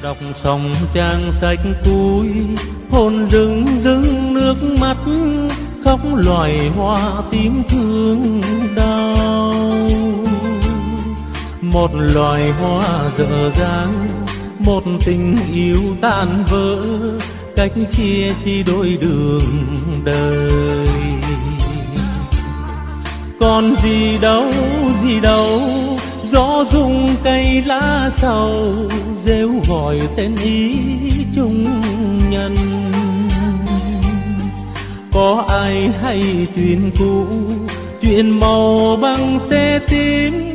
Đọc xong trang sách cuối, hồn rưng rưng nước mắt, khóc loài hoa tím thương đau. Một loài hoa dở dang, một tình yêu tan vỡ, cách chia chỉ đôi đường đời. Còn gì đâu, gió rung cây lá sầu, rêu gọi tên ý chung nhân. Có ai hay chuyện cũ, chuyện màu băng xe tím,